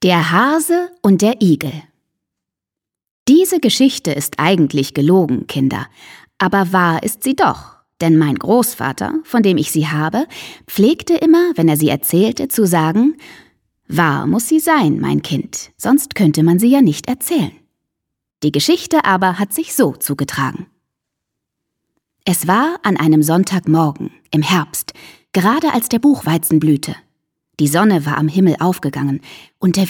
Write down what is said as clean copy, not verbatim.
Der Hase und der Igel. Diese Geschichte ist eigentlich gelogen, Kinder, aber wahr ist sie doch, denn mein Großvater, von dem ich sie habe, pflegte immer, wenn er sie erzählte, zu sagen: Wahr muss sie sein, mein Kind, sonst könnte man sie ja nicht erzählen. Die Geschichte aber hat sich so zugetragen. Es war an einem Sonntagmorgen im Herbst, gerade als der Buchweizen blühte. Die Sonne war am Himmel aufgegangen und der